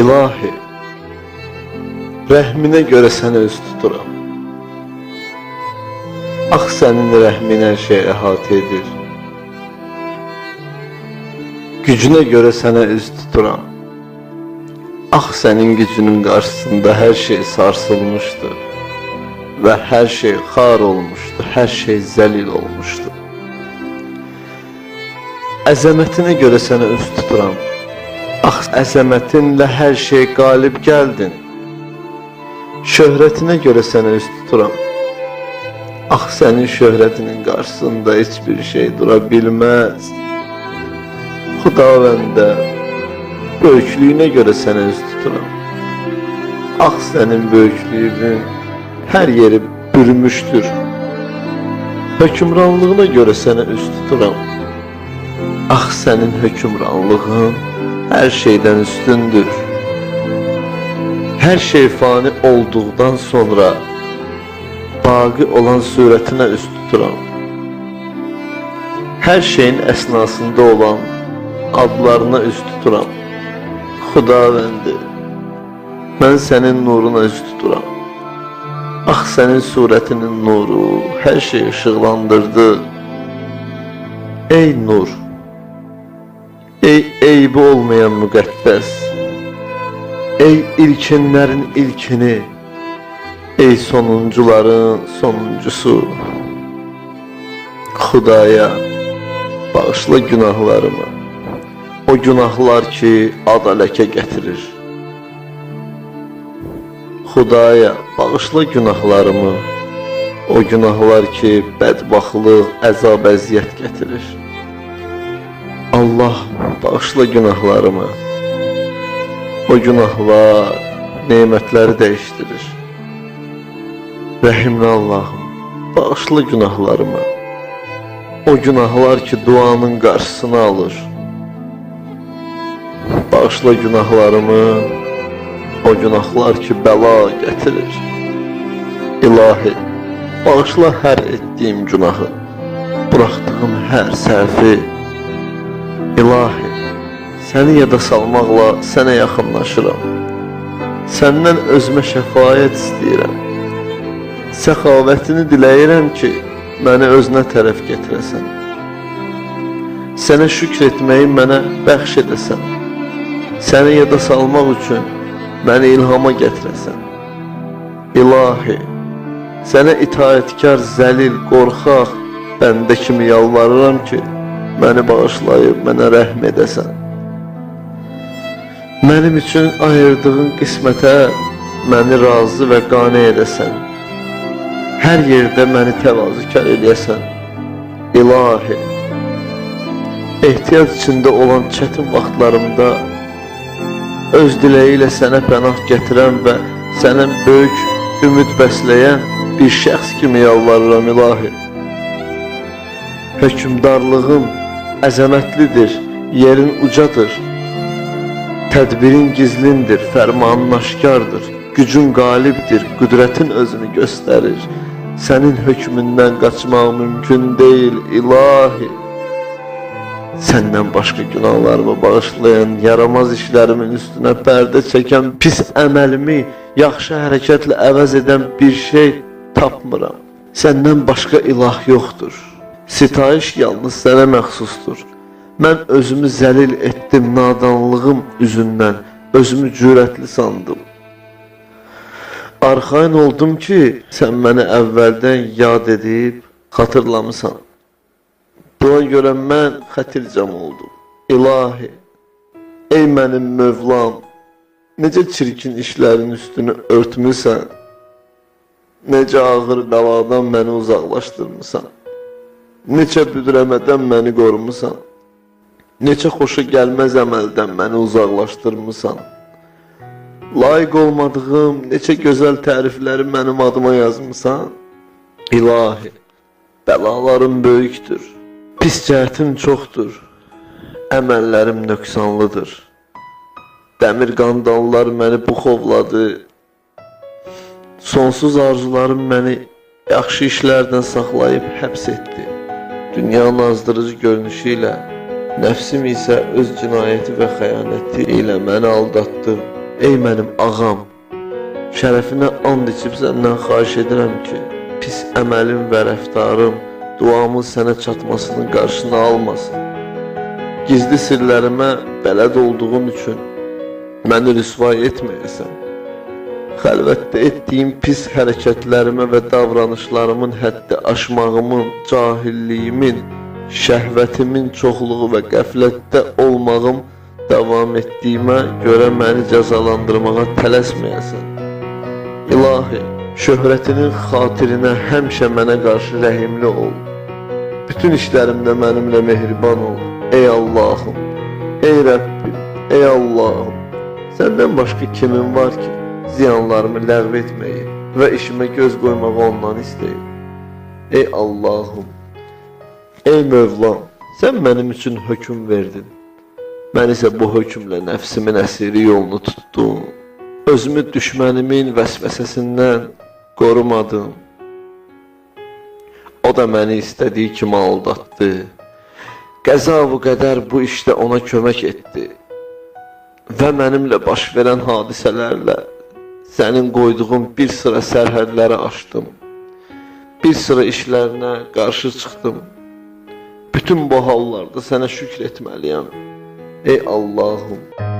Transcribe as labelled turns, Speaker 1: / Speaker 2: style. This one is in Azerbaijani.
Speaker 1: İlahi, rəhminə görə sənə üz tuturam. Ax sənin rəhmin hər şey əhatə edir. Gücünə görə sənə üz tuturam. Ax sənin gücünün qarşısında hər şey sarsılmışdı və hər şey xar olmuşdu, hər şey zəlil olmuşdu. Əzəmətinə görə sənə üz tuturam. Ax əzəmətinlə hər şey qalib gəldin. Şöhrətinə görə sənə üz tuturam. Ax sənin şöhrətinin qarşısında heç bir şey dura bilməz. Xudavəndə, böyüklüyünə görə sənə üz tuturam. Ax sənin böyüklüyünün hər yeri bürümüşdür. Hökümranlığına görə sənə üz tuturam. Ax sənin hökümranlığın hər şeydən üstündür. Hər şey fani olduqdan sonra baqi olan surətinə üz tuturam. Hər şeyin əsnasında olan adlarına üz tuturam. Xudavəndi, mən sənin nuruna üz tuturam. Ax sənin surətinin nuru hər şeyi işıqlandırdı. Ey nur, ey eybi olmayan müqəddəs, ey ilkinlərin ilkini, ey sonuncuların sonuncusu. Xudaya, bağışla günahlarımı, o günahlar ki ada ləkə gətirir. Xudaya, bağışla günahlarımı, o günahlar ki bədbaxtlıq, əzab, əziyyət gətirir. Allah, bağışla günahlarımı, o günahlar nemətləri dəyişdirir. Rəhimli Allahım, bağışla günahlarımı, o günahlar ki duanın qarşısını alır. Bağışla günahlarımı, o günahlar ki bəla gətirir. İlahi, bağışla hər etdiyim günahı, buraxdığım hər səhvi. İlahi, səni yada salmaqla sənə yaxınlaşıram. Səndən özümə şəfaət istəyirəm. Səxavətini diləyirəm ki, məni özünə tərəf gətirəsən. Sənə şükr etməyi mənə bəxş edəsən. Səni yada salmaq üçün məni ilhama gətirəsən. İlahi, sənə itaətkar, zəlil, qorxaq bəndə kimi yalvarıram ki, məni bağışlayıb mənə rəhm edəsən. Mənim üçün ayırdığın qismətə məni razı və qane edəsən. Hər yerdə məni təvazükar eləyəsən. İlahi, ehtiyac içində olan çətin vaxtlarımda öz diləyi ilə sənə pənah gətirən və sənə böyük ümid bəsləyən bir şəxs kimi yalvarıram. İlahi, hökümdarlığın əzəmətlidir, yerin ucadır, tədbirin gizlindir, fərmanın aşkardır, gücün qalibdir, qüdrətin özünü göstərir. Sənin hökmündən qaçmaq mümkün deyil. İlahi, səndən başqa günahlarımı bağışlayan, yaramaz işlərimin üstünə pərdə çəkən, pis əməlimi yaxşı hərəkətlə əvəz edən bir şey tapmıram. Səndən başqa ilah yoxdur. Sitayiş yalnız sənə məxsusdur. Mən özümü zəlil etdim nadanlığım üzündən, özümü cürətli sandım. Arxayın oldum ki, sən məni əvvəldən yad edib xatırlamısan. Buna görə mən xətircəm oldum. İlahi, ey mənim Mövlam, necə çirkin işlərin üstünü örtmüsən, necə ağır bəladan məni uzaqlaşdırmısan, neçə büdrəmədən məni qorumusan, neçə xoşa gəlməz əməldən məni uzaqlaşdırmısan. Layiq olmadığım neçə gözəl tərifləri mənim adıma yazmısan. İlahi, bəlalarım böyükdür, pis cəhətim çoxdur, əməllərim nöqsanlıdır. Dəmir qandallar məni buxovladı, sonsuz arzularım məni yaxşı işlərdən saxlayıb həbs etdi. Dünyanın azdırıcı görünüşü ilə, nəfsim isə öz cinayəti və xəyanəti ilə məni aldatdı. ey mənim ağam, şərəfinə and içib səndən xahiş edirəm ki, pis əməlim və rəftarım duamın sənə çatmasının qarşısını almasın. Gizli sirlərimə bələd olduğun üçün məni rüsvay etməyəsən. Xəlvətdə etdiyim pis hərəkətlərimə və davranışlarımın həddi aşmağımın, cahilliyimin, şəhvətimin çoxluğu və qəflətdə olmağım davam etdiyimə görə məni cəzalandırmağa tələsməyəsən. İlahi, şöhrətinin xatirinə həmişə mənə qarşı rəhimli ol. Bütün işlərimdə mənimlə mehriban ol. Ey Allahım, ey Rəbbim, ey Allahım. Səndən başqa kimin var ki, ziyanlarımı ləğv etməyi və işimə göz qoymağı ondan istəyir. Ey Allahım, ey Mövlam, sən mənim üçün hökm verdin. Mən isə bu hökmlə nəfsimin əsiri yolunu tutdum. Özümü düşmənimin vəsvəsəsindən qorumadım. O da məni istədiyi kimi aldatdı. Qəza-bu qədər bu işdə ona kömək etdi. Və mənimlə baş verən hadisələrlə sənin qoyduğun bir sıra sərhədləri aşdım. Bir sıra işlərinə qarşı çıxdım. Bütün bu hallarda sənə şükr etməliyəm. Ey Allahım.